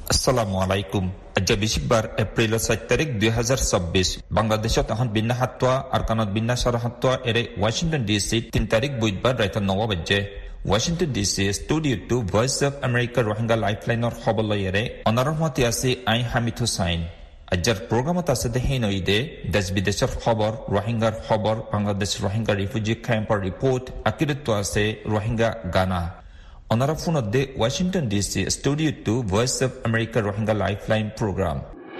আসসালামু আলাইকুম। আজ বিশিকবার এপ্রিল 7 তারিখ 2026 বাংলাদেশত এখন বিন্না হাত্তোয়া আরকানত বিন্না সারা হাত্তোয়া এরে ওয়াশিংটন ডিসি 3 তারিখ বুধবার রাইত 9 বাজে Washington DC studio 2 voice of America Rohingya লাইফলাইনের খবর লইরে অনারহমতি আছে আই হামিদ হুসাইন। আজকের প্রোগ্রামত আছে দেহিন ওইদে দেশ বিদেশের খবর, রোহিঙ্গার খবর, বাংলাদেশ রোহিঙ্গা রিফিউজি ক্যাম্পের রিপোর্ট, আকিরত্ব আছে রোহিঙ্গা গানা। অনারা ফোনত দে Washington DC studio 2 voice of America Rohingya lifeline programme.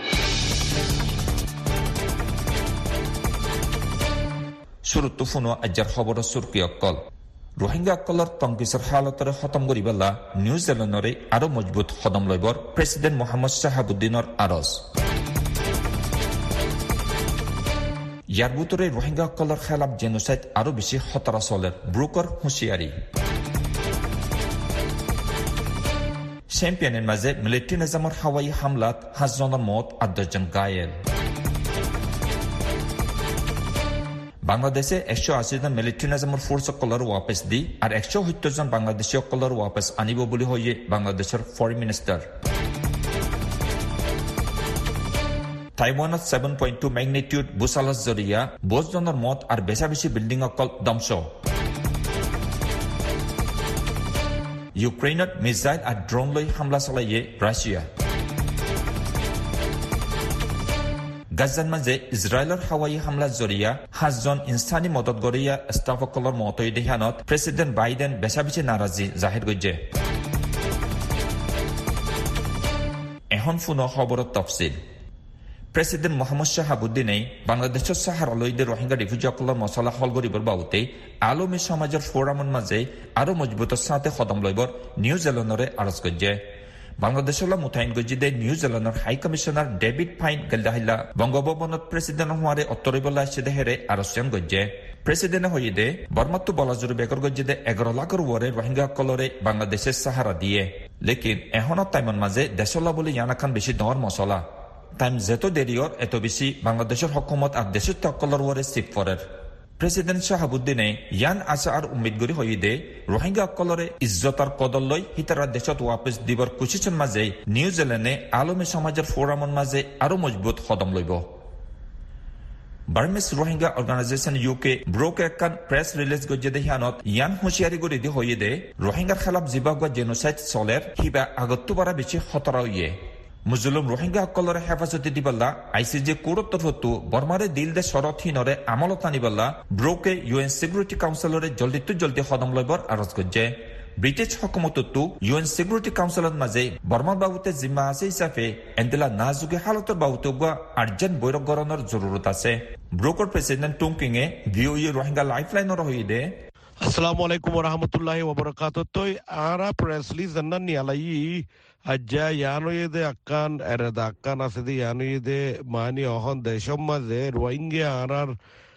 শুরুতো ফোনো আজকের খবর সুরকি অক্কল রোহিঙ্গা অক্কলর তংকিসর হালতরে খতম করিবালা নিউজিল্যান্ডরে আরো মজবুত কদম লইবর প্রেসিডেন্ট মোহাম্মদ শাহাবুদ্দিনের আরজ। ইয়ার ভিতরে রোহিঙ্গা অক্কলর খেলাফ জেনোসাইড আরো বেশি খতরা চলের ব্রোকর হুঁশিয়ারি। চ্যাম্পিয়নের মাঝে মিলিটারি নিজামের হাওয়াই হামলাত 5 জনের মত আর 10 জন ঘায়েল। বাংলাদেশে 180 জন মিলিটারি নিজামের ফোর্স কলর ওয়াপস দি আর 170 জন বাংলাদেশী কলর ওয়াপস আনিব বলে হয়ে বাংলাদেশের ফরেন মিনিস্টার। তাইওয়ানত 7.2 ম্যাগনিটিউড বুসালাস জরিয়া 20 জনের মত আর বেশা বেশি বিল্ডিং অকল ধ্বংস। ইউক্রেইনত মিসাইল আর ড্রোন লৈ হামলা চলাইয়ে রাশিয়া। গাজার মাঝে ইসরায়েলের হাওয়াই হামলা জরিয়া 5 জন ইনসানি মদত গরিয়া স্টাফসকলৰ মতই দেহানত প্রেসিডেন্ট বাইডেন বেশা বেশি নারাজি জাহির করছে। এখন ফোন খবরের তফসিল। প্রেসিডেন্ট মোহাম্মদ শাহাবুদ্দিনে বাংলাদেশের সাহারালয়দের রোহিঙ্গা রিফিউজিসকলৰ মছলা হল করিবার বাবতে আলমী সমাজের ফোরামের মাঝে আরো মজবুতের সাথে কদম লইবার নিউজিল্যান্ডরে আরজ করছে। বাংলাদেশলা মুতাইন গজিদে নিউজিল্যান্ডের হাই কমিশনার ডেভিড ফাইন গেলদাহিলা বঙ্গভবনত প্রেসিডেন্ট হওয়ারে অত্তরিবলা সেদেহেরে আরস্যান গজ্জে। প্রেসিডেন্ট হইদে বর্মাত্তু বলাজুর বেকর গজ্জিদে 11 লাখের ওয়ারে রোহিঙ্গা কলরে বাংলাদেশের সাহারা দিয়ে। লেকিন এহনত টাইমর মাঝে দেশলা বলে ইয়ানাখান বেশি দর মশলা টাইম যেত দেরিয়র এত বেশি বাংলাদেশের হকুমত আর দেশের তকলর ওয়ারে সিপ ফরের। প্রেসিডেন্ট শাহাবুদ্দিনে ইয়ান আশা আর উম্মিদ গরি হইদে রোহিঙ্গা অকলরে ইজ্জতার কদল লই হিতারা দেশত ওয়াপস দিবার কুচিচন মাঝে নিউজিল্যান্ডে আলমী সমাজের ফোরামর মাঝে আরো মজবুত কদম লইব। বার্মিস রোহিঙ্গা অর্গানাইজেশন ইউকে ব্রোকে একখান প্রেস রিলিজ গজ্জে দেহিয়ানত ইয়ান হুঁশিয়ারি গরি দি হইদে রোহিঙ্গার খেলাফ জিবাগুয়া জেনোসাইড চলের হিবা আগত্তু বারা বেশি খতরা হইয়ে। মুজলুম রোহিঙ্গা অকলরে হেফাজতে দিবাল্লা আইসিজে কোরত্তর হতো বর্মারে দিল দে শরৎহীনরে আমলত আনিবাল্লা ব্রোকে ইউএন সিকিউরিটি কাউন্সিলরে জলদি কদম লইবার আরজ করছে। ব্রিটিশ হকুমততো ইউএন সিকিউরিটি কাউন্সিলের মাঝে বর্মার বাবুতে জিম্মা আছে হিসাবে এন্দেলা নাজুকে হালতের বাবুতে আর্জেন্ট বৈরক গরণের জরুরত আছে। ব্রোকর প্রেসিডেন্ট টুংকিং এ ভিওই রোহিঙ্গা লাইফলাইনের হইদে আসসালামু আলাইকুম ওয়া রাহমাতুল্লাহি ওয়া বারাকাতুহু। আরা প্রেস রিলিজ জান্নান নিয়ালাই আজ্জা ইয়ানোয়েদে আক্কান এরেদা আক্কান আছে দি ইয়ানোয়েদে মানি অহন দেশম মাঝে রোহিঙ্গা আরার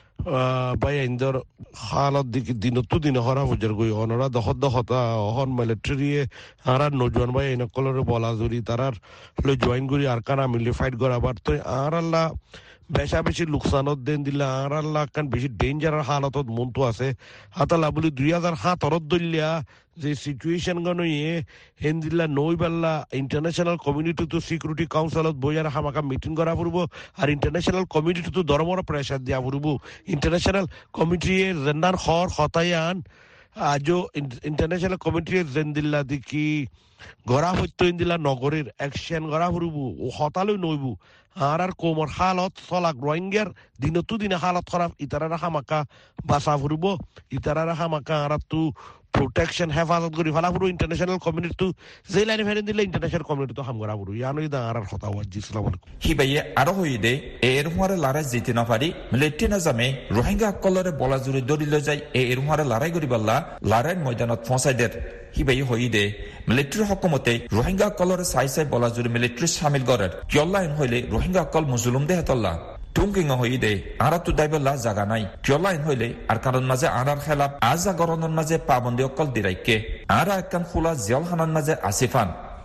বাই ইন্দর হালত দিনতো দিন হরা বুঝার গই অনরা দহতা অহন মিলিটারিয়ে আরার নজওয়ান বাই ইনকলর বলা জুরি তারার লো জয়েন করি আরকানা মিলি ফাইট করাবার তো আরাল্লা বেশা বেশি লোকসানত দেন দিলা আর আল্লাহ কান বেশি ডেঞ্জারার হালতত মনতো আছে হাতালা বলি 2007 দলিয়া যে সিচুয়েশন গনয়ে হেন্দিলা নইবাল্লা ইন্টারন্যাশনাল কমিউনিটি তো সিকিউরিটি কাউন্সিলত বইয়ার হামাকা মিটিং করা পড়ব আর ইন্টারন্যাশনাল কমিউনিটি তো দরমর প্রেসার দিয়া পড়ব। ইন্টারন্যাশনাল কমিটি জেন্দার খর হতায়ান আজও ইন্টারন্যাশনাল কমিটি জেন্দিল্লা দিকি গড়া হইত ইন্দিলা নগরের অ্যাকশন গড়া পড়ব ও হতালই নইব আর কোমর হালত চলাক রোহিঙ্গার দিনতো দিনে হালত খারাপ ইতারা হামাকা বাসা ফুরব ইতারা হামাকা আর তো প্রোটেকশন হেফাজত করি ফেলা ফুরু ইন্টারন্যাশনাল কমিউনিটি তো যে লাইনে ফেরেন দিলে ইন্টারন্যাশনাল কমিউনিটি তো হাম করা ফুরু ইয়ানোই দা আর কথা ওয়াজি আসসালামু আলাইকুম হিবাইয়ে আরো হইদে এর হুয়ারে লড়াই জিতে না পারি মিলিটারি নিজামে রোহিঙ্গা কলরে বলা জুড়ে দরিল যায় এর হুয়ারে লড়াই করিবাল্লা লড়াইয়ের ময়দানত পৌঁছাইদের হিবাই হইদে মিলিটারি হকুমতে রোহিঙ্গা কলরে সাই বলা জুড়ে মিলিটারি সামিল করার কিয়লাইন হইলে রোহিঙ্গা কল মুজলুম দে হেতল্লা টুংকিং হইদে আরা তো দাইবল্লা জাগা নাই কিয়লাইন হইলে আর কারণ মাঝে আরার খেলাপ আজা গরনের মাঝে পাবন্দি অকল দিরাইকে আরা একখান খোলা জিয়ালখানার মাঝে আসিফান।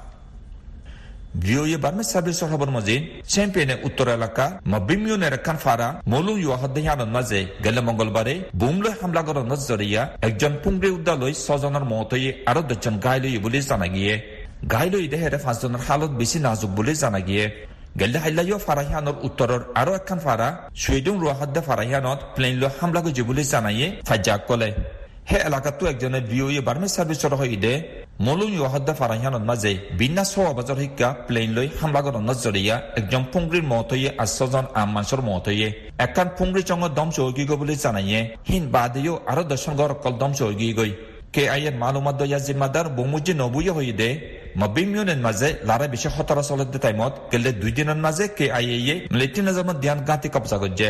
ভিওয়ে বার্মিস সার্ভিসের খবর মজিদ চ্যাম্পিয়নে উত্তর এলাকা মবিমিউনের একখান ফারা মলু ইউহাদ্দিহানের মাঝে গেলে মঙ্গলবারে বুমলে হামলা করার জরিয়া একজন পুংরি উদ্যালয় 6 জনের মত হয়ে আরো 10 জন ঘায়ল হয়ে বলে জানা গিয়ে গাইলৈ দেহেৰে 5 জনৰ হালত বেছি নাজুক বুলি জানা গিয়ে গেলদে হাইলাইও ফাৰাহিয়ানৰ উত্তৰৰ আৰু এখন ফাৰা সুইডুং ৰোহাদ্দে ফাৰাহিয়ানত প্লেন লৈ হামলা কৰিছে বুলি জানায়ে ফাজ্জাক কলে হে এলাকাটো একজনে বিওয়ে বাৰ্মে সাৰ্ভিসৰ হইদে মলুং ৰোহাদ্দে ফাৰাহিয়ানত মাজে বিনা 6 বছৰ হিকা প্লেন লৈ হামলা কৰাৰ নজৰিয়া একজন পুংগ্ৰীৰ মতয়ে 8 জন আম মানুহৰ মতয়ে এখন পুংগ্ৰী চঙ দম চৌগি গৈ বুলি জানায়ে হিন বাদেও আৰু 10 গৰ কল দম চৌগি গৈ কে আইৰ মালুমাত দয়া জিম্মাদাৰ বমুজি নবুয়ে হইদে মবিমিউনের মাঝে লারা বেশি 17 চলত টাইমত গেলে 2 দিনের মাঝে কে আইএ মিলিটারি নিজামত ধ্যান গাঁতি কবজা করছে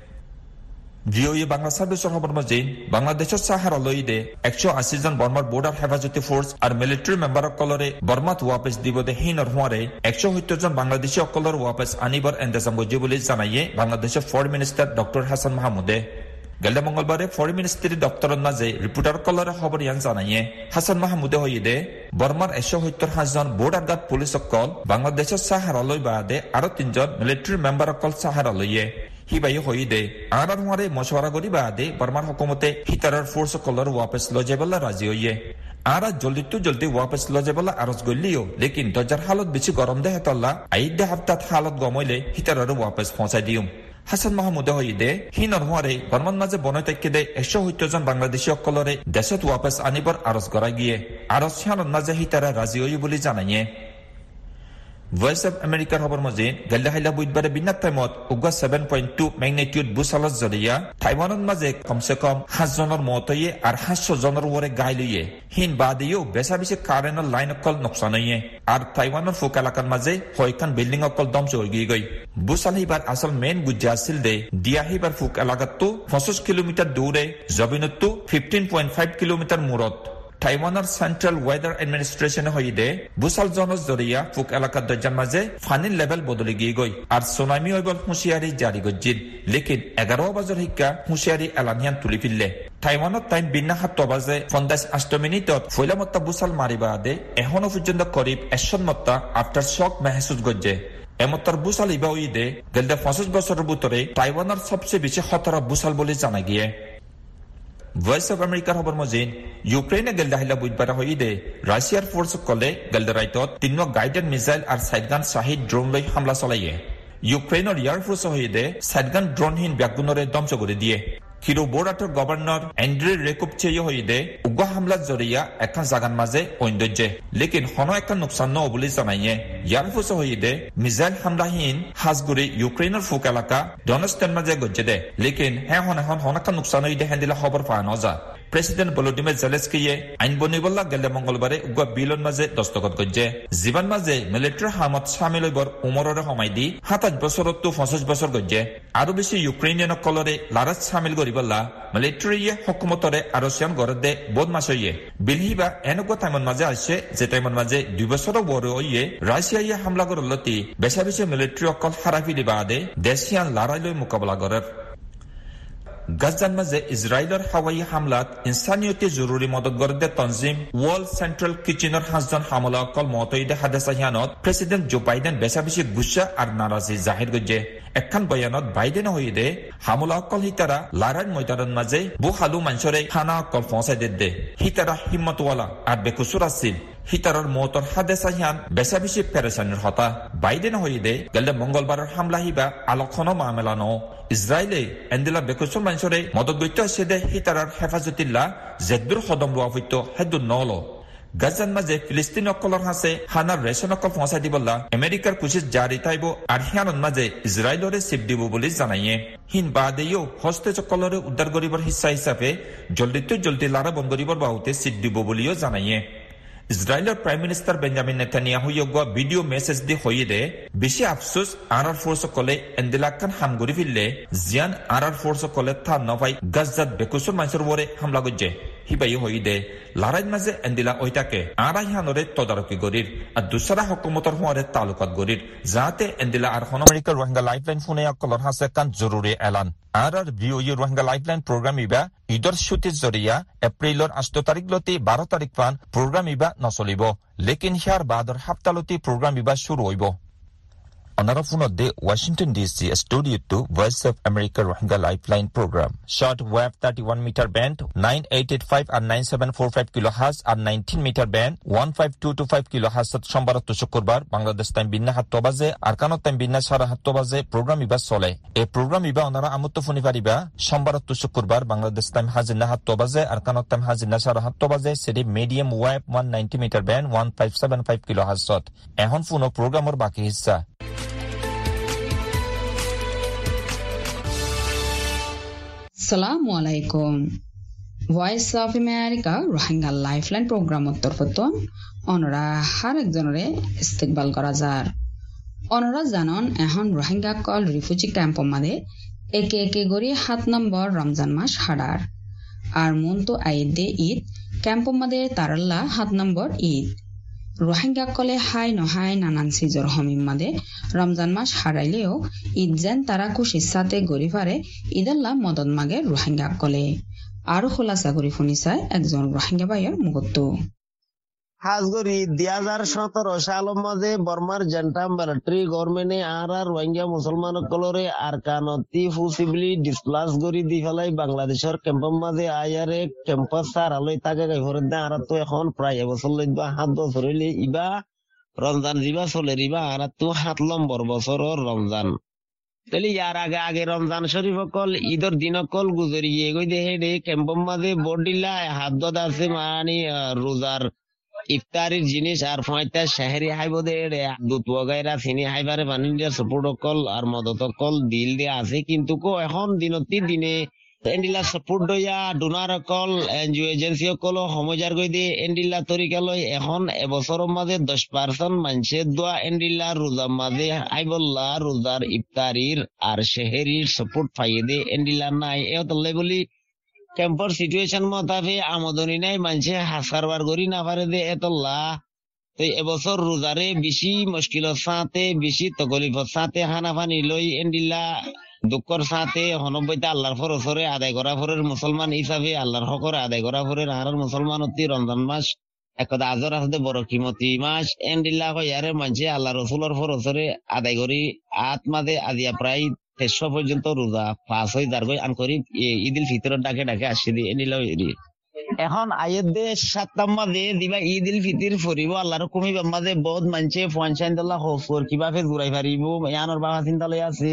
ভিওএ বাংলা সার্ভিসের খবর মাঝে বাংলাদেশের সাহারা লইদে 180 জন বর্মার বর্ডার হেফাজতি ফোর্স আর মিলিটারি মেম্বার কলরে বর্মাত ওয়াপস দিবদে হিনর হওয়ারে 170 জন বাংলাদেশি অকলর ওয়াপস আনিবার এন্তেজাম করছে বলে জানাইয়ে বাংলাদেশের ফরেন মিনিস্টার ডক্টর হাসান মাহমুদে গেলে মঙ্গলবারে ফরেন মিনিস্ট্রি দপ্তরের মাঝে রিপোর্টার কলরে খবর ইয়ান জানাইয়ে হাসান মাহমুদে হইদে বর্মার 170 জন বর্ডার গার্ড পুলিশ অকল বাংলাদেশের সাহারালয় বাদে আরো 3 জন মিলিটারি মেম্বার অকল সাহারালয়ে হিবাই হইদে আর হওয়ারে মশওয়ারা করি বাদে বর্মার হুকুমতে হিতারার ফোর্স কলর ওয়াপস লজেবলা রাজি হইয়ে আর জলদি ওয়াপস লজেবলা আরজ গলিও লেকিন দরজার হালত বেশি গরম দেহে তল্লা আইদে হাফতাত হালত গমইলে হিতারার ওয়াপস পৌঁছাই দিউম হাসান মাহমুদে হইদে হিনর হওয়ারে বর্মান মাঝে বনয় তাইকেদে 170 জন বাংলাদেশী অকলরে দেশত ওয়াপস আনিবার আরজ করা গিয়ে আরজ সিয়ানোর মাঝে হিতারা রাজি হই বলে জানাইয়ে ভয়েস অফ আমেরিকার খবর মাঝে গেলে হাইলা বুধবারে বিনাক টাইমত উগা 7.2 ম্যাগনিটিউড বুসালত জরিয়া তাইওয়ানের মাঝে কমসে কম 5 জনের মতয়ে আর 500 জনের ওরে গাইলিয়ে হিন বাদেও বেশা বেশি কারেন্টের লাইন অকল নকশান হইয়ে আর তাইওয়ানের ফুক এলাকার মাঝে হয়খান বিল্ডিং অকল দম চড়গি গই বুসাল হিবার আসল মেন গুজ্জা আছিল দে দিয়া হিবার ফুক এলাকাতো 25 কিলোমিটার দূরে জবিনতো 15.5 কিলোমিটার মূরত তাইওয়ানের সেন্ট্রাল ওয়েদার অ্যাডমিনিস্ট্রেশনে হইদে বুসাল জনজ জরিয়া ফুক এলাকার দরজার মাঝে ফানির লেভেল বদলে গিয়ে গই আর সুনামি হইবল হুঁশিয়ারি জারি গজ্জিল লেকিন 11 বছর হিকা হুঁশিয়ারি এলানিয়ান তুলি ফিরলে তাইওয়ানত টাইম বিনা 7 বাজে 58 মিনিটত ফইলামত্তা বুসাল মারিবা আদে এখনো পর্যন্ত করিব 100 মত্তা আফটার শক মেহসুস গজ্জে এমত্তার বুসাল ইবা হইদে গেলদে 25 বছরের ভিতরে তাইওয়ানের সবচেয়ে বেশি খতরা বুসাল বলে জানা গিয়ে ভয়েস অফ আমেরিকার খবর মাঝে ইউক্রেনে গেলদে হাইলা বুধবার হইদে রাশিয়ার ফোর্স কলে গেলদে রাইতত 3 গাইডেড মিসাইল আর সাইডগান শাহিদ ড্রোন লৈ হামলা চলাইয়ে ইউক্রেনের এয়ার ফোর্স হইদে সাইডগান ড্রোনহীন ব্যাগুনরে ধ্বংস করে দিয়ে হিরো বোরাটের গভর্নর এন্ড্রে রেকুপচেয়ে হইদে উগ্র হামলার জরিয়া এখন জাগান মাঝে ঐন্দর্যে লেকিন হন এখন নোকসান ন বলে জানাইয়ে এয়ার ফোর্স হইদে মিসাইল হামলাহীন হাজগুড়ি ইউক্রেনের ফুক এলাকা ডনেস্টের মাঝে গজ্জে দে লেকিন হ্যাঁ হন এখন নোকসান হইদে হ্যান্দিলা খবর পাওয়া নজা প্রেসিডেন্ট ভলোদিমির জেলেনস্কিয়ে আইন বনিবল্লা গেলে মঙ্গলবারে উগ্র বিলন মাঝে দস্তখত গজ্জে জীবন মাঝে মিলিটারি হামত সামিল হইবর উমররে সময় দি 27 বছরত 50 বছর গজ্জে আরো বেশি ইউক্রেনিয়ান কলরে লারাজ সামিল করিবল্লা মিলিটারিয়ে হুকুমতরে আরো সিয়ান গরদে বোধ মাস হইয়ে বিলহিবা এনেকুৱা টাইমত মাঝে আসছে যে টাইমত মাঝে 2 বছর বড় হইয়ে রাশিয়াইয়ে হামলা করলতি বেশা বেশি মিলিটারি অকল হারাফি দিবা আদে দেশিয়ান লড়াই লৈ মোকাবিলা করার গাজার মাঝে ইসরায়েলের হাওয়াই হামলাত ইনসানিয়তে জরুরি মদত গরদে তনজিম ওয়ার্ল্ড সেন্ট্রাল কিচেনের 5 জন হামলা অকল মতইদে হাদাসাহিয়ানত প্রেসিডেন্ট জো বাইডেন বেশা বেশি গুসা আর নারাজি জাহির গজ্জে একখান বয়ানত বাইডেন হইদে হামলা অকল হিতারা লারান ময়দানের মাঝে বু হালু মানুষরে খানা অকল পৌঁছাই দে হিতারা হিম্মতওয়ালা আর বেকুসুর আছিল হিতারার মতর হাদাসাহিয়ান বেশা বেশি পেরেশানির হতা বাইডেন হইদে গেলে মঙ্গলবারের হামলা হিবা আলোচনা মামলানো ইসরায়েলে এন্দিলা বেকুসুর মানুষরে মদত গইতে আসে দে হিতারার হেফাজতিল্লা জেদ্দুর কদম লোৱা হইতো হেদুর নলো গাজান মাঝে ফিলিস্তিন অকলর হাসে হানার রেশন অকল পৌঁছাই দিবল্লা আমেরিকার কুচিত জারি তাইব আর হিয়ানোর মাঝে ইসরায়েলরে চিপ দিব বলে জানাইয়ে হিন বাদেও হস্তে চকলরে উদ্ধার করিবার হিসা হিসাবে জলদি লারা বন করিবার বাহুতে চিপ দিব বলিও জানাইয়ে ইসরায়েলের প্রাইম মিনিস্টার বেঞ্জামিন নেতানিয়াহু ইয়োগা ভিডিও মেসেজ দি হইদে বেশি আফসোস আরার ফোর্স কলে এন্দিলাকান হামগরি ফিরলে জিয়ান আরার ফোর্স কলে থা নভাই গাজাত বেকুসুর মানুষের ওরে হামলা গজ্জে হিবাই হইদে লড়াইর মাঝে এন্দিলা ওইটাকে আড়াইহানরে তদারকি গরির আর দুসরা হকুমতর হওয়ারে তালুকাত গরির যাতে এন্দিলা আর হন আমেরিকার রোহিঙ্গা লাইফলাইন ফোনে অকলর হাসে কান জরুরি এলান আর ভিওই রোহিঙ্গা লাইফলাইন প্রোগ্রাম ইবা ঈদর ছুটির জরিয়া এপ্রিলর 8 তারিখ লতি 12 তারিখ পান প্রোগ্রাম ইবা নচলিব লেকিন হিয়ার বাদর হাপ্তালতি প্রোগ্রাম ইবা শুরু হইব Another phone of the Washington DC Studio 2 Voice of America Rohingya Lifeline Program. Short wave 31 meter band 9885 and 9745 kilohertz and 19 meter band 15225 kilohertz সোমবার to শুক্রবার বাংলাদেশ টাইম বিন্না 7 বাজে আর কানত টাইম বিন্না 7:30 বাজে প্রোগ্রাম ইবা চলে এই প্রোগ্রাম ইবা ওনারা আমুত ফোনি পারিবা সোমবার to শুক্রবার বাংলাদেশ টাইম হাজিনা 7 বাজে আর কানত টাইম হাজিনা 7:30 বাজে সেটি medium wave 190 metre band 1575 kilohertz এখন ফোন প্রোগ্রামের বাকি হিস্সা Assalamu alaikum. Voice of America Rohingya Lifeline program তরফতন অনরা har একজনরে ইস্তেকবাল করা যার অনরা জানন এখন রোহিঙ্গা কল রিফিউজি ক্যাম্প মাদে একে একে গড়ি 7 নম্বর রমজান মাস হাডার আর মন তো আইদে ঈদ ক্যাম্প মাদে তারাল্লা 7 নম্বর ঈদ রোহিঙ্গা কলে হাই নহাই নানান সিজর হমিম মাদে রমজান মাস হারাইলেও ঈদ যেন তারা খুশির সাথে গড়ি পারে ঈদাল্লাহ মদত মাগে রোহিঙ্গা কলে আরো খোলাসা করি শুনিছায় একজন রোহিঙ্গা ভাইয়ের মুগত হাজগরি 2017 সালের মাঝে বর্মার জেন্টা মিলিটারি গভর্নমেন্টে আর রোহিঙ্গা মুসলমান কলরে আরকানতি ফুসিবলি ডিসপ্লাস গরি দি ফেলাই বাংলাদেশের ক্যাম্পের মাঝে আয়ারে ক্যাম্পাস সার আলোই তাকে গাইফরের দে আর তো এখন প্রায় এবছর লইবা 7 বছর হইলে ইবা রমজান জিবা চলে রিবা আর তো 7 নম্বর বছরের রমজান তাহলে ইয়ার আগে রমজান শরীফ অকল ঈদের দিন অকল গুজরিয়ে গই দে হেডে ক্যাম্পের মাঝে বডিলা হাত দদ আছে মানে রোজার ইফতারির জিনিস আর 50 শহরি হাইবদে দুধ বগাইরা চিনি হাইবারে বানিয়ে সাপোর্ট অকল আর মদত অকল দিল দিয়ে আছে কিন্তু কো এখন দিনতি দিনে এন্ডিলা সাপোর্ট দয়া ডোনার অকল এনজিও এজেন্সি অকল সমজার গই দিয়ে এন্ডিলা তরিকা লই এখন এবছরের মাঝে 10% মানুষের দোয়া এন্ডিলা রোজার মাঝে আইবল্লা রোজার ইফতারির আর শহরির সাপোর্ট পাইয়ে দে এন্ডিলা নাই এতলে বলি ক্যাম্পর সিচুয়েশন মতাবে আমদনি নাই মানুষে হাসারবার গড়ি না পারে দে এতল্লা তো এবছর রোজারে বেশি মুশকিলের সাথে বেশি তকলিফের সাথে হানাফানি লই এন্ডিল্লা দুঃখর সাথে হনব্বইটা আল্লাহর ফরজরে আদায় করা ফরের মুসলমান হিসাবে আল্লাহর হকরে আদায় করা ফরের আর মুসলমান অতি রমজান মাস একদা আজর আসতে বড় কিমতি মাস এন্ডিল্লা হইয়ারে মানুষে আল্লাহ রসুলের ফরজরে আদায় করি আত্মাদে আজিয়া প্রায় 300 পর্যন্ত রোজা পাস হয়ে যার গই আন করি ঈদুল ফিতরের ডাকে ডাকে আসি দি এনিলা এখন আয়ের দেশ 7 মাঝে দিবা ঈদুল ফিতর ফরিব আল্লাহর কমি মাঝে বহুত মানুষে পঞ্চায়েতল্লাহ হফর কিভাবে ঘুরাই পারিব ইয়ানোর বাবা চিন্তা লই আছে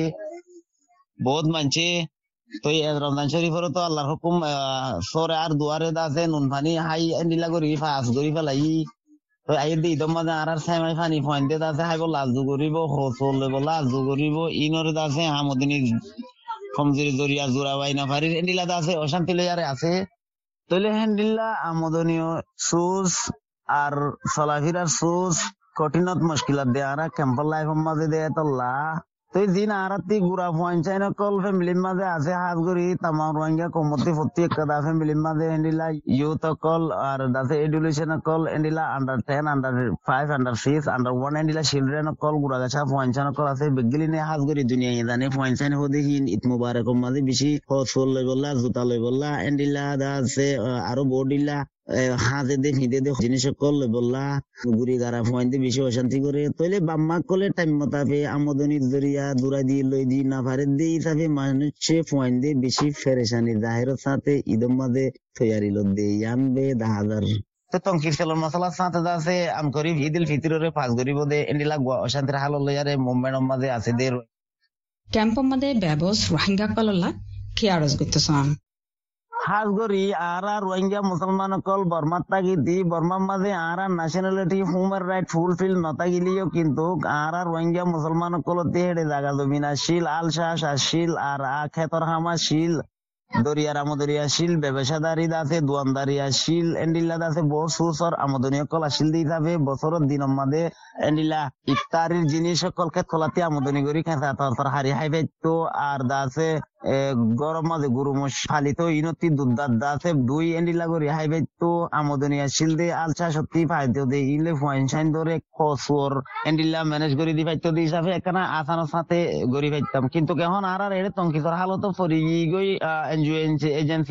বহুত মানুষে তো রমজান শরীফের তো আল্লাহর হুকুম সরে আর দুয়ারে আছে নুন পানি হাই এনিলা করি ফাস করি ফেলাই তো আইর দি ঈদের মাঝে আর সাইমাই পানি পয়েন্টে আছে হাইব লাজু করিব হোসল লাজু করিব ইনরে আছে আমদিনী কমজোরি জরিয়া জোড়া বাই না পারি এন্ডিলা আছে অশান্তি লেয়ারে আছে তইলে হ্যান্ডিল্লা আমদনীয় সুজ আর চলাফিরার সুজ কঠিনত মুশকিলাত দে আর ক্যাম্পার লাইফের মাঝে দে তল্লা তুই দিন আরাতি গুড়া পঞ্চায়েত কল ফ্যামিলির মাঝে আছে হাত গড়ি তামাম রোহিঙ্গা কমতি ফতি একটা ফ্যামিলির মাঝে এন্ডিলা ইউথ কল আর দাসে এডুকেশন কল এন্ডিলা আন্ডার 10 আন্ডার 5 আন্ডার 6 আন্ডার 1 এন্ডিলা চিলড্রেন কল গুড়া গাছা পঞ্চায়েত কল আছে বেগলি নে হাত গড়ি দুনিয়া জানে পঞ্চায়েত হদে হিন ঈদ মুবারক মাঝে বেশি ফসল লই বললা জুতা লই বললা এন্ডিলা দাসে আরো বডিলা হাজে দে ফিদে দে জিনিস কল লই বললা গুড়ি গারা পয়েন্টে বেশি অশান্তি করে তইলে বাম্মা কলে টাইম মতাবে আমদনির জরিয়া দুরা দি লই দি না পারে দে হিসাবে মানুষে পয়েন্ট দে বেশি ফেরেশানি জাহিরের সাথে ঈদের মাঝে তৈয়ারি লো দে আনবে 10000 তো তংকির সেলর মশলার সাথে আছে আম করি ঈদুল ফিতরের পাঁচ গরিব দে এন্ডিলা অশান্তির হাল লইয়ারে মুভমেন্ট মাঝে আছে দে ক্যাম্প মাদে ব্যবস রোহিঙ্গা কললা কি আরজ করতেছান হাজগরি আর রোহিঙ্গা মুসলমান কল বর্মার তাগি দি বর্মার মাঝে আর ন্যাশনালিটি হিউম্যান রাইট ফুলফিল নতাগিলিও কিন্তু আর রোহিঙ্গা মুসলমান কলতে হেডে জায়গা জমিনা শিল আল শাহ শিল আর খেতর হামা শিল দরিয়ার আমদরিয়া শিল ব্যবসাদারি আছে দোয়ানদারিয়া শিল এন্ডিলা আছে বহু সুসর আমদনীয় কলা শিল দিয়ে যাবে বছরের দিনের মাঝে এন্ডিলা ইফতারির জিনিস সকল ক্ষেত কলাতে আমদনি করি খেতা তর হারি হাইবে আর দাসে গরম মাঝে গরু মোষ ফালিত ইনতি দুধ দাসে দুই এন্ডিলা করি হাইবে আমদনীয়া শিল দে আলসা সত্যি ফাইতে দে ইলে পয়সাইন ধরে খসর এন্ডিলা ম্যানেজ করে দি ফাইতে দি হিসাবে এখানে আসানোর সাথে গড়ি ফাইতাম কিন্তু কেমন আর এর তংকিসর হালত পরি গই এনজিও এজেন্সির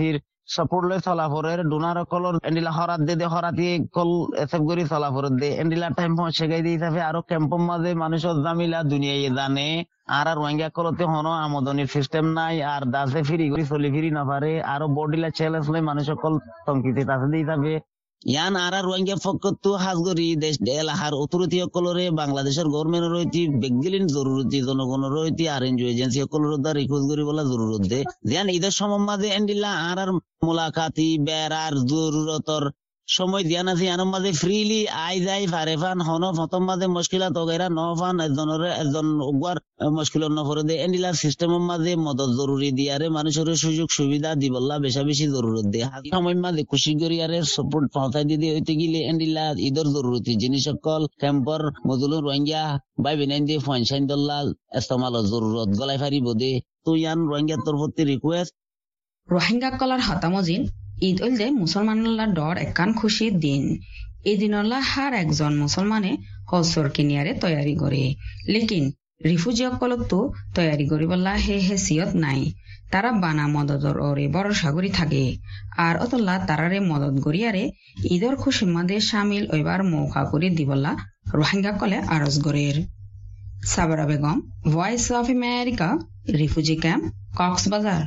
সাপোর্টলে চলাফরের ডোনার কলর এন্ডিলা হরাত দে হরাতি কল এসব গরি চলাফরের দে এন্ডিলা টাইম পৌঁছে গাই দিয়ে হিসাবে আরো ক্যাম্পম মাঝে মানুষের জামিলা দুনিয়ায় জানে আর রোহিঙ্গা কলতে হনো আমদনির সিস্টেম নাই আর দাসে ফিরি গরি চলি ফিরি না পারে আরো বডিলা চ্যালেঞ্জ লই মানুষ কল তংকিতে তাছে দিয়ে যাবে ইয়ান আর রোহিঙ্গা ফকত হাজগরি দেশ এলাহার অথরিটি সকলরে বাংলাদেশের গভর্নমেন্ট রয়েছে বেগিলিন জরুরতি জনগণের রয়েছে আর এনজিও এজেন্সি সকলের দ্বারা রিকোয়েস্ট করি বলা জরুরত দে যেন ঈদের সময় মাঝে এন্ডিলা আর মোলাকাতি বেড়ার জরুরতর সময় দিয়া নাছি আনার মাঝে ফ্রিলি আই যাই ফারে ফান হন প্রথম মাঝে মুশকিলা তগেরা ন ফান একজন উগার মুশকিল ন করে দে এন্ডিলা সিস্টেমের মাঝে মদত জরুরি দিয়ারে মানুষের সুযোগ সুবিধা দিবল্লা বেশি জরুরত দে সময় মাঝে খুশি করিয়ারে সাপোর্ট পৌঁছাই দিতে হইতে গেলে এন্ডিলা ঈদের জরুরতি জিনিস সকল ক্যাম্পর মজুলুর রোহিঙ্গা বাই বিনাইন দিয়ে পয়সাইন দল্লা ইস্তেমাল জরুরত গলাই ফারিব দে তুই ইয়ান রোহিঙ্গা তোর প্রতি রিকোয়েস্ট রোহিঙ্গা কলার হতামজিন ঈদ উল যে মুসলমানল্লাহ ডর একান খুশির দিন এই দিনল্লাহ হার একজন মুসলমানে হজর কিনিয়ারে তৈয়ারি করে লেকিন রিফিউজি সকলক তো তৈয়ারি করিবল্লা হে হেসিয়ত নাই তারা বানা মদতর ওরে বড় সাগরি থাকে আর অতল্লা তারারে মদত গড়িয়ারে ঈদর খুশি মাদে সামিল ওইবার মৌকা করে দিবল্লা রোহিঙ্গা কলে আরজ গরের Sabra Begum voice of America refugee camp Cox's Bazar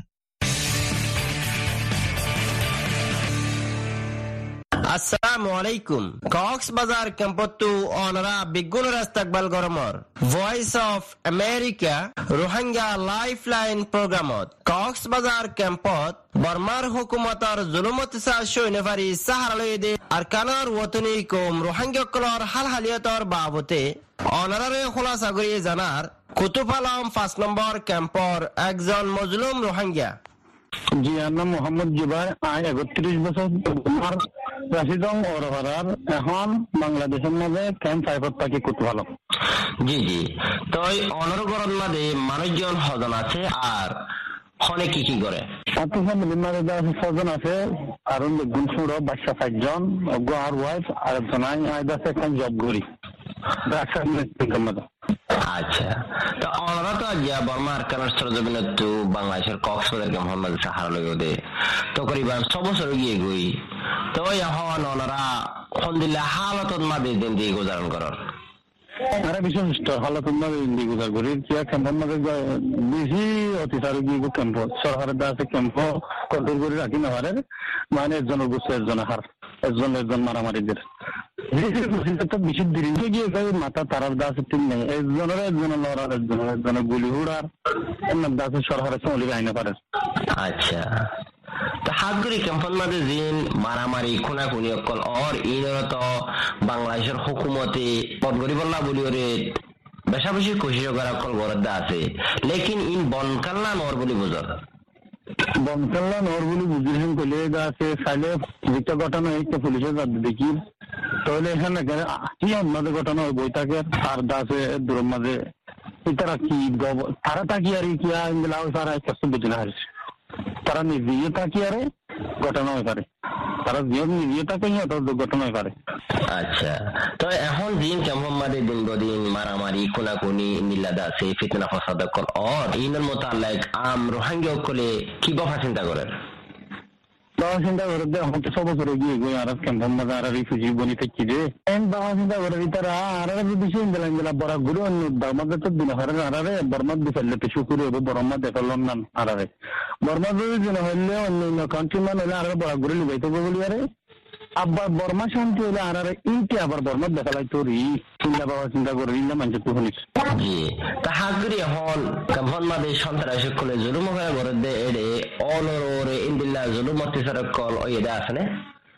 আসসালামু আলাইকুম কক্সবাজার ক্যাম্পতো অনরা বিগুন রাস্তাকবাল গরমর voice of America Rohingya lifeline প্রোগ্রামত কক্সবাজার ক্যাম্পত বর্মার হুকুমতর জুলুমত সৈন্যবাড়ি সাহারালয়দে আরকানর ওতনি কম রোহিঙ্গা কলর হালহালিয়তর বাবতে অনারারে খোলাসা করিয়ে জানার কুতুব আলম 5 নম্বর ক্যাম্পর একজন মজলুম রোহিঙ্গা জি আমার নাম মোহাম্মদ জুবাই আয় 31 বছর রাশিদং ওরহারার এখন বাংলাদেশের মধ্যে ক্যাম্প ফাইভত থাকি খুব ভালো জি জি তো অনর্গরণ মাঝে মানুষজন হজন আছে আর হনে কি কি করে আপনার ফ্যামিলির মাঝে 6 আছে আর গুণ সুর বাচ্চা 5 জন আর ওয়াইফ আর একজন আছে একটা জব করি আচ্ছা তো ওনারা তো বর্মার কানার সরজমিন তো বাংলাদেশের কক্সবাজার কে মোহাম্মদ সাহারা লগে তকরিবান 6 বছর গিয়ে গই তো এখন ওনারা খন্দিলা হালতত মাঝে দিন দিয়ে গুজারণ করার আরে বিশেষ হালতত মাঝে দিন দিয়ে গুজার করি কি ক্যাম্পের মাঝে বেশি অতিসার গিয়ে ক্যাম্প সরকারের দাসে ক্যাম্প কন্ট্রোল করে রাখি না পারে মানে একজনের গুছে একজন মারামারিদের বেশি দিনে গিয়ে মাথা তারার দাস তিন নেই একজনের লড়ার একজনের গুলি হুড়ার এমন দাসের সরকারের চলি আইনা পারে আচ্ছা তো হাতগুড়ি ক্যাম্পন মাঝে জিন মারামারি খুনাখুনি অকল অর ইনর তো বাংলাদেশের হুকুমতে পদগরি বল্লা বলি ওরে বেশি খুশি করা অকল গরদা আছে লেকিন ইন বনকাল্লা নর বলি বুঝর বনকাল্লা নর বলি বুঝিলেন কইলে আছে সাইলে যেটা ঘটনা হয়েছে পুলিশের দেখি তাহলে এখানে কি আমাদের ঘটনা বই থাকে আর দাসে দূর মাঝে তারা কি তারা তাকি আর কি তারা কষ্ট বুঝে না তারা নিজে তাকি আরে ঘটনা হয়ে পারে তারা নিজে তাকে ঘটনা হয়ে পারে আচ্ছা তো এখন দিন কেমন মাঝে দিন মারামারি কোনাকুনি নীলাদা আছে ফিতনা ফসাদ কল আর ইনের মোতালেক আম রোহিঙ্গা কলে কি বাফা চিন্তা করেন বাবা চিন্তা করে এখন তো 6 বছর গিয়ে গই আর ক্যাম্পের মাঝে আর রিফিউজি বনি থাকি রে বাবা চিন্তা করে তারা আর বেশি দিলা বড় গুরু আমাদের তো দিন হারে আরে বর্মাদ দিলে তো শুকুর হবে বর্মা দেখালাম না আরে বর্মা যদি দিন হইলে অন্য কান্ট্রি মান হইলে আর বড় গুরু লিবাইতে বলি আরে আবার বর্মা শান্তি হইলে আর ইনকে আবার বর্মা দেখালাই তোরি চিন্তা বাবা চিন্তা করে না মানুষ তো শুনিস জি তাহাগরি হল কেমন মাঝে সন্ত্রাসী কলে জুলুম হয়ে গড়ে দে এড়ে অনরে ইন্দিল্লা জুলুম অত্যাচার কল ওইদা আছে না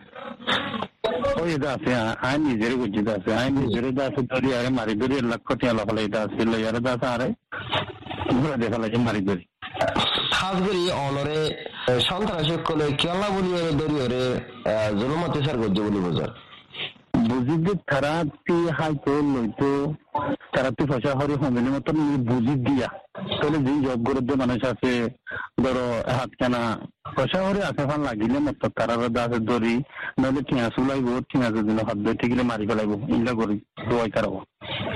ওইদা আছে আইন নিজের গুজিত আছে আইন নিজের আছে তোরি আরে মারি ধরি লক্ষ টিয়া লফলে এটা আছে লয়ারে দাস আরে ঘুরে দেখা লাগে মারি ধরি হাজগরি অনরে সন্ত্রাসী কলে কেলা বলি ওরে ধরি ওরে জুলুম অত্যাচার করছে বলি বুঝার বুঝিতে থেরাপি হয়তো নয়তো থেরাপি পয়সা হরে হমেনের মতন বুঝি দিয়া তাহলে যে জব করে মানুষ আছে ধরো হাত কেনা পয়সা হরে আছে ফান লাগিলে মত তারা দাসের ধরি নইলে ঠিয়া চুলাইব ঠিয়া যদি হাত ধরে ঠিকলে মারি ফেলাইব ইলা করি দোয়াই কারব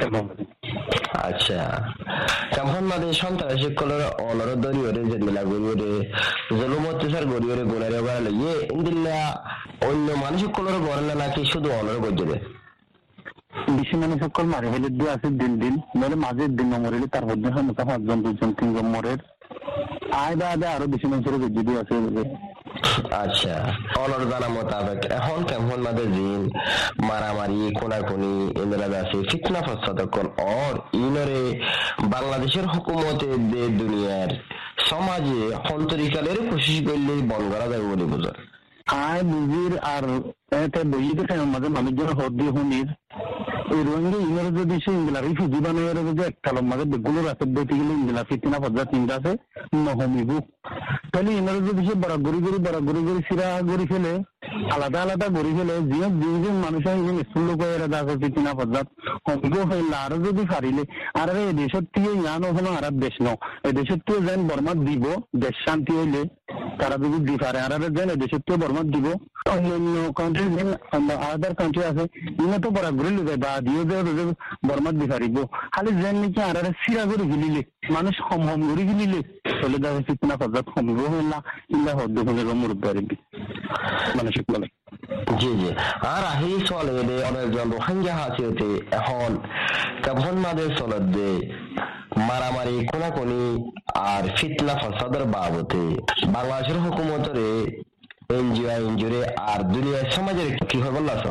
আচ্ছা কেমন মাঝে সন্ত্রাসী কলর অনর দরিয়রে জেলা গরিয়রে জলম অত্যাচার গরিয়রে গোলারে বাড়ালে ইন্দিল্লা অন্য মানুষ কলর গড়লে নাকি শুধু অনর গজরে বেশি মানুষ সকল মারে ফেলে দিয়ে আছে দিন নইলে মাঝের দিন মরেলে তার মধ্যে মোটা 5 জন 2 জন 3 জন মরের আয় বাদে আরো বেশি মানুষের গজরে আছে। আচ্ছা অনর জানা মোতাবেক এখন কেমন মাঝে জিন মারামারি কোনাকুনি এগুলা আছে ফিতনা ফসাদ কোন আর ইনরে বাংলাদেশের হুকুমতে দে দুনিয়ার সমাজে অন্তরিকালের কোশিশ করলে বন্ধ করা যাবে বলে বুঝার আয় বুঝির আর এতে বইতে খায় মাঝে মানুষজন হদ দিয়ে হুনির এই রোহিঙ্গা ইংরেজ যদি সে ইংলা রিফিউজি বানায় যদি এক কালো মাঝে বেগুলো রাতে বইতে গেলে ইংলা ফিতনা ফসাদ চিন্তা আছে নহমিবু তাহলে ইংরেজ যদি সে বড় গড়ি সিরা গড়ি ফেলে আলাদা গড়ি ফেলে যে মানুষের স্কুল লোক এরা আছে ফিতনা ফসাদ হমিবু হইলে আরো যদি পারিলে আর এই দেশের থেকে ইয়ানো হলো আর দেশ ন এই দেশের থেকে যেন বর্মা দিব দেশ শান্তি হইলে তারা যদি দি পারে আর যেন দেশের থেকে বর্মা দিব অন্যান্য কান্ট্রি যেন আদার কান্ট্রি আছে ইনো তো বড় গড়ি লুকে বা দিয়ে যে বর্মা দি পারিব খালি যেন নাকি আর সিরা গড়ি গিলিলে মানুষ হম গড়ি গিলিলে চলে যাবে ফিতনা ফসাদ হমিবু হইলা ইল্লা হদ হলে মুরব্বি পারিবি মানসিক বলে জি আর আহি চলে অনেকজন রোহিঙ্গা হাসিতে এখন কেমন মাঝে চলে দে মারামারি কোনাকুনি আর ফিতনা ফসাদের বাবদে বাংলাদেশের হুকুমতের এনজিও আর দুনিয়ার সমাজের কি হবে বললাস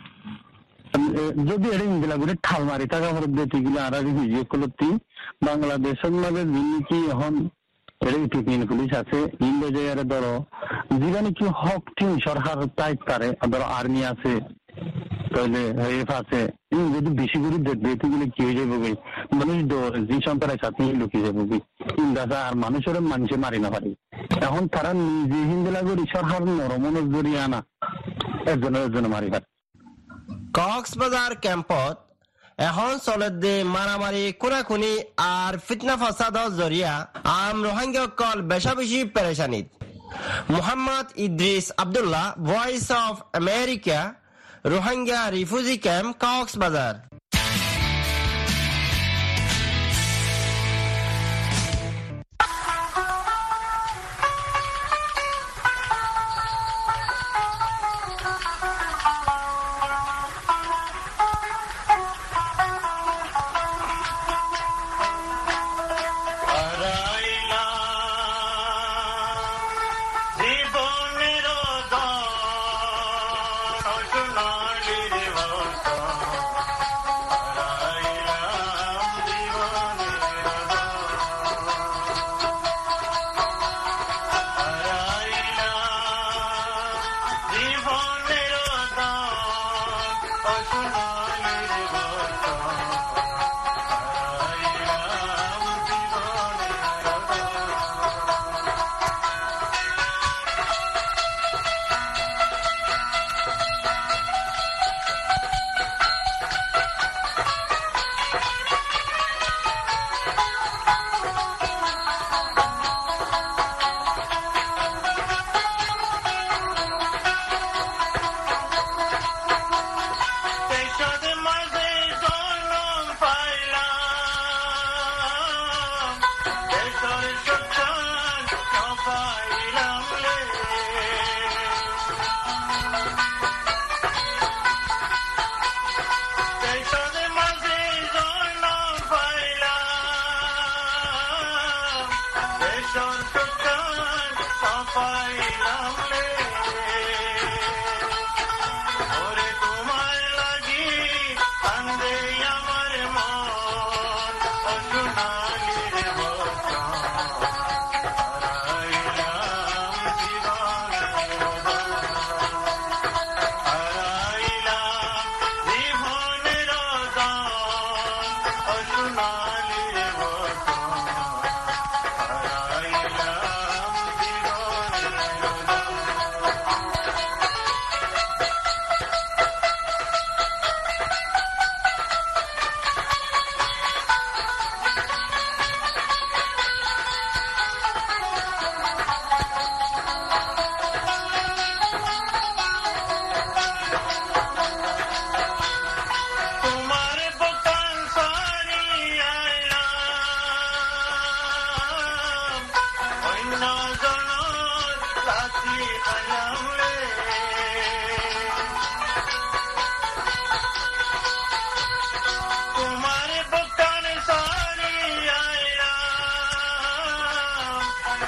যদি এটা ইন্দিলা করে ঠাল মারি টাকা ফেরত দিয়ে তুইগুলো আর ভিডিও করতে বাংলাদেশের মাঝে যিনি কি এখন ইউটিউবিয়ান পুলিশ আছে ইংরেজি এর ধরো যেখানে কি হক টিম সরকার টাইপ করে ধরো আর্মি আছে তাহলে রেফ আছে যদি বেশি করে দেখতে গেলে কি হয়ে যাবে মানুষ যে সন্তানের সাথে লুকিয়ে যাবে ইন্দাজা আর মানুষে মারি না পারে এখন তারা নিজে হিন্দিলা করি সরকার নরমনের জড়িয়ে আনা একজনের মারি পারে। কক্সবাজার ক্যাম্পত এখন চলে দে মারামারি কোনাকুনি আর ফিতনা ফাসাদর জরিয়া আম রোহিঙ্গা কল বেশি পেরেশানিত Mohammad Idris Abdullah voice of America Rohingya refugee camp Cox's Bazar.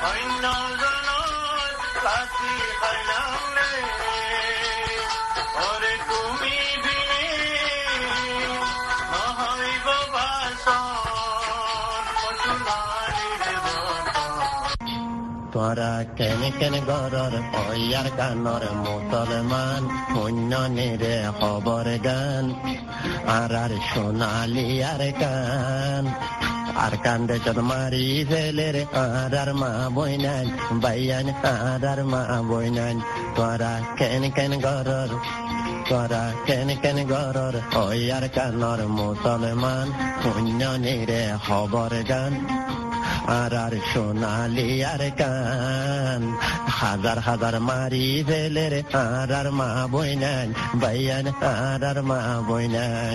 তোরা কেন কেন গরর ওয়ার গানর মুসলমান পুণ্যনিরে খবর গান আর সোনালি আর গান আর কান্দে চল মারি ফেলের আর মা বইনান বাইয়ান আর মা বইনান তোরা কেন কেন গরর তোরা কেন কেন গরর ওয়ার গানর মুসলমান পুণ্যনিরে খবর গান আর সোনালি আর গান হাজার হাজার মারি ফেলের আর মা বইনান বাইয়ান আর মা বইনান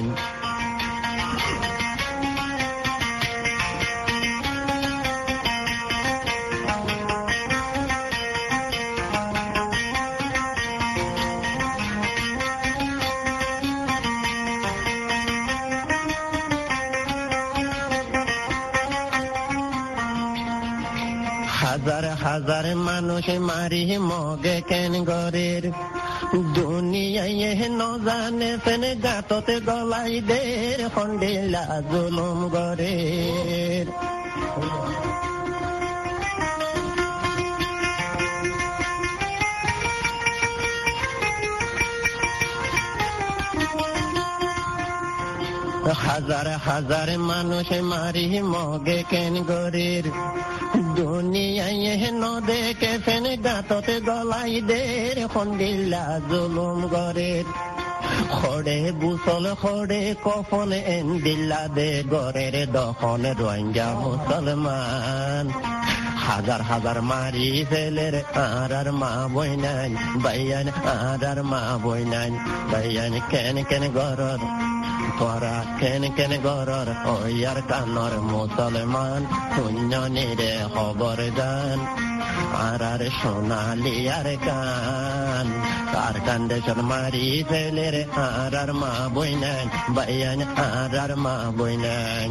হাজার হাজার মানুষ মারি মগে কেন গরের দুনিয়ায় ন জানে ফেন গাততে গলাই দের খন্ডিলা জুলুম গরের হাজার হাজার মানুষ মারি মগে কেন গরের দুনিয়ায় ন দেখে ফেন গাততে গলাই দের খন্ডিলা জুলুম গরের খড়ে বুসল খড়ে কফন এন দিল্লা দে গরের দখন রোহিঙ্গা মুসলমান হাজার হাজার মারি ফেলের আর মা বইনান বাইয়ান আর মা বইনান বাইয়ান কেন কেন গরর তোরা কেন কেন গরর ওয়ার কানর মুসলমান পুণ্যনিরে খবর গান আর সোনালি আর গান কার কান্দে চল মারি ফেলের আর মা বইনান বাইয়ান আর মা বইনান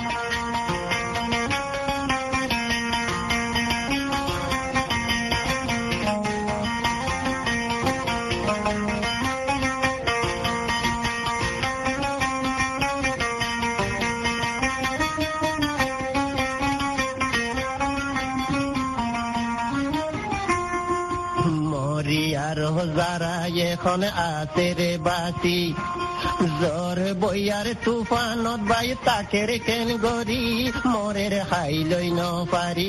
যারা এখন আছে রে বাসি জ্বর বইয়ার তুফানত বাই তাকের কেন গরি মরের হাই লই ন পারি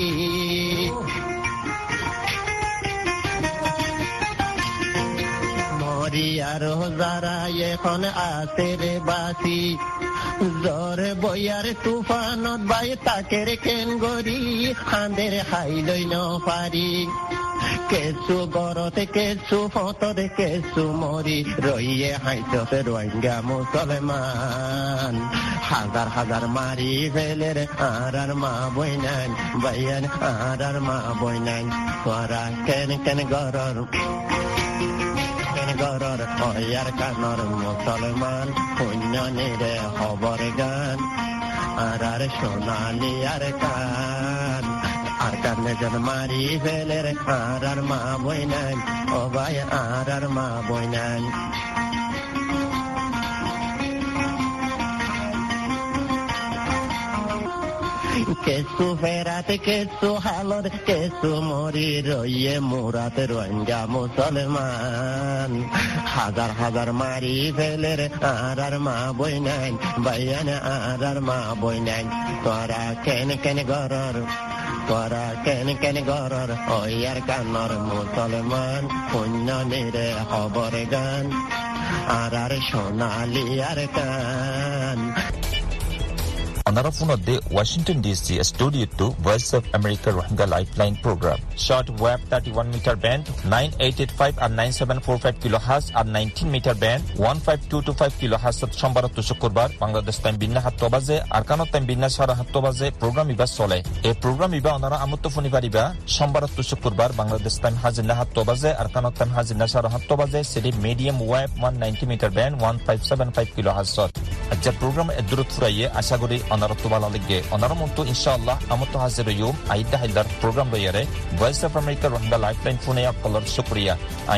মরিয়ার যারা এখন আছে রে বাসি জ্বর বইয়ার তুফানত বাই তাকের কেন গরি হাঁদের হাই লই ন পারি কেসু গরতে কেসু ফতরে কেসু মরি রইয়ে হাইতে রোহিঙ্গা মুসলমান হাজার হাজার মারি ফেলের আর মা বইনান বাইয়ান আর মা বইনান তোরা কেন কেন গরর কেন গরর ওয়ার কানর মুসলমান পুণ্যনিরে খবর গান আর সোনালি আর গান আর কানে জন মারি ফেলের আর মা বইনান ও ভাই আর মা বইনান কেসু ফেরাতে কেসু হালর কেসু মরি রইয়ে মুরাতে রোহিঙ্গা মুসলমান হাজার হাজার মারি ফেলের আর মা বইনান বাইয়ান আর মা বইনান তোরা কেন কেন গরর তোরা কেন কেন গরর ওয়ার কানর মুসলমান পুণ্যনিরে খবর গান আর সোনালি আর গান Another phone of the Washington DC Studio 2 Voice of America Rohingya Lifeline Program. Short wave 31 meter band 9885 and 9745 kilohertz and 19 meter band 15225 kilohertz সোমবার to শুক্রবার বাংলাদেশ টাইম বিন্না 7 বাজে আরকানো টাইম বিন্না 7:30 বাজে প্রোগ্রাম ইবা চলে এই প্রোগ্রাম ইবা অনারা আমত ফোনি পারিবা সোমবার to শুক্রবার বাংলাদেশ টাইম হাজিনা 7 বাজে আরকানো টাইম হাজিনা 7:30 বাজে সিডি medium wave 190 meter band 1575 kilohertz আজকের প্রোগ্রাম এদরুত ফুরাইয়ে আশা করি অনারত ভালো লাগে অনারমন্ত ইনশাআল্লাহ আমত হাজির ইউম আইদা হাইদার প্রোগ্রাম লইয়ারে voice of America Rohingya lifeline ফোনে আপনার শুকরিয়া